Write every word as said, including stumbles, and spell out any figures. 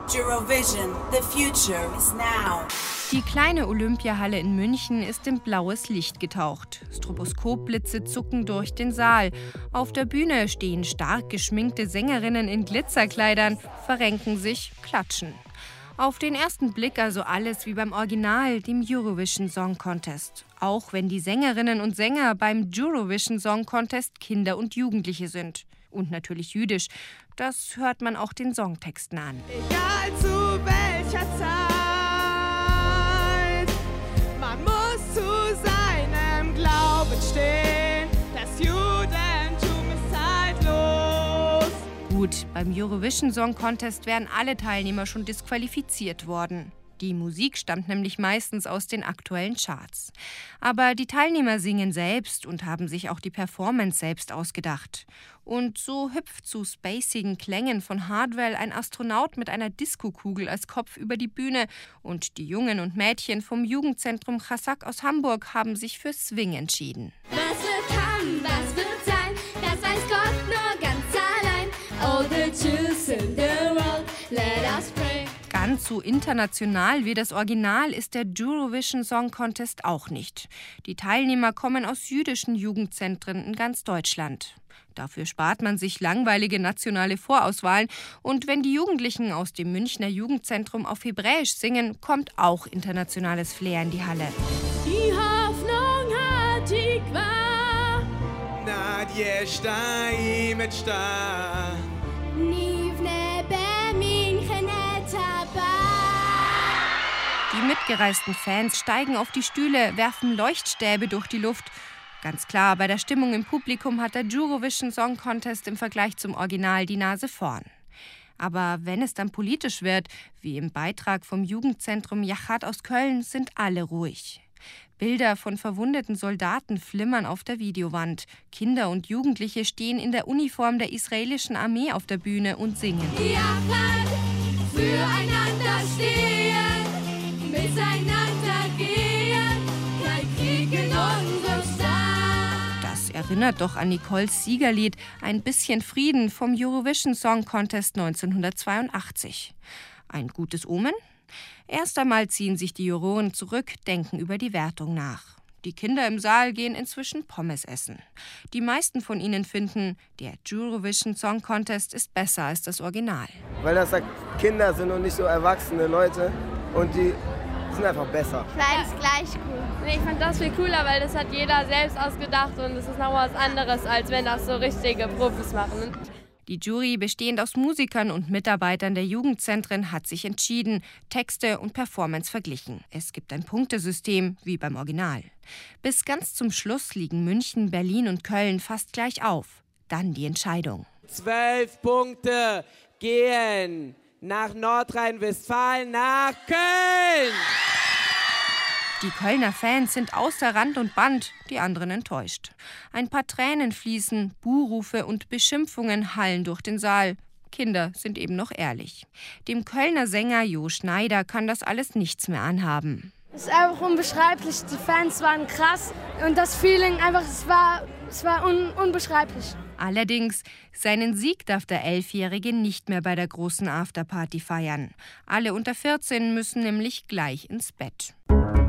Eurovision, the future is now. Die kleine Olympiahalle in München ist in blaues Licht getaucht. Stroboskopblitze zucken durch den Saal. Auf der Bühne stehen stark geschminkte Sängerinnen in Glitzerkleidern, verrenken sich, klatschen. Auf den ersten Blick also alles wie beim Original, dem Eurovision Song Contest. Auch wenn die Sängerinnen und Sänger beim Eurovision Song Contest Kinder und Jugendliche sind. Und natürlich jüdisch. Das hört man auch den Songtexten an. Egal zu welcher Zeit, man muss zu seinem Glauben stehen. Das Judentum ist zeitlos. Gut, beim Eurovision Song Contest wären alle Teilnehmer schon disqualifiziert worden. Die Musik stammt nämlich meistens aus den aktuellen Charts. Aber die Teilnehmer singen selbst und haben sich auch die Performance selbst ausgedacht. Und so hüpft zu spacigen Klängen von Hardwell ein Astronaut mit einer Diskokugel als Kopf über die Bühne. Und die Jungen und Mädchen vom Jugendzentrum Chassack aus Hamburg haben sich für Swing entschieden. Was wird kommen, was wird sein, das weiß Gott nur ganz allein. All the Jews in the world, let us pray. Ganz so international wie das Original ist der Eurovision Song Contest auch nicht. Die Teilnehmer kommen aus jüdischen Jugendzentren in ganz Deutschland. Dafür spart man sich langweilige nationale Vorauswahlen. Und wenn die Jugendlichen aus dem Münchner Jugendzentrum auf Hebräisch singen, kommt auch internationales Flair in die Halle. Die Hoffnung hat Tikva. Nadje shtai mit shtai. Nivne beminchen etaba. Die mitgereisten Fans steigen auf die Stühle, werfen Leuchtstäbe durch die Luft. Ganz klar, bei der Stimmung im Publikum hat der Eurovision Song Contest im Vergleich zum Original die Nase vorn. Aber wenn es dann politisch wird, wie im Beitrag vom Jugendzentrum Yachat aus Köln, sind alle ruhig. Bilder von verwundeten Soldaten flimmern auf der Videowand. Kinder und Jugendliche stehen in der Uniform der israelischen Armee auf der Bühne und singen. Yachad, füreinander stehen, miteinander gehen, kein Krieg in unserem Staat. Das erinnert doch an Nicoles Siegerlied »Ein bisschen Frieden« vom Eurovision Song Contest neunzehnhundertzweiundachtzig. Ein gutes Omen? Erst einmal ziehen sich die Juroren zurück, denken über die Wertung nach. Die Kinder im Saal gehen inzwischen Pommes essen. Die meisten von ihnen finden, der Eurovision Song Contest ist besser als das Original. Weil das da Kinder sind und nicht so erwachsene Leute und die sind einfach besser. Bleibt gleich cool. Nee, ich fand das viel cooler, weil das hat jeder selbst ausgedacht und es ist noch was anderes, als wenn das so richtige Profis machen. Die Jury, bestehend aus Musikern und Mitarbeitern der Jugendzentren, hat sich entschieden, Texte und Performance verglichen. Es gibt ein Punktesystem, wie beim Original. Bis ganz zum Schluss liegen München, Berlin und Köln fast gleich auf. Dann die Entscheidung. Zwölf Punkte gehen nach Nordrhein-Westfalen, nach Köln. Die Kölner Fans sind außer Rand und Band, die anderen enttäuscht. Ein paar Tränen fließen, Buhrufe und Beschimpfungen hallen durch den Saal. Kinder sind eben noch ehrlich. Dem Kölner Sänger Jo Schneider kann das alles nichts mehr anhaben. Es ist einfach unbeschreiblich. Die Fans waren krass und das Feeling einfach, es war, es war un, unbeschreiblich. Allerdings, seinen Sieg darf der Elfjährige nicht mehr bei der großen Afterparty feiern. Alle unter vierzehn müssen nämlich gleich ins Bett.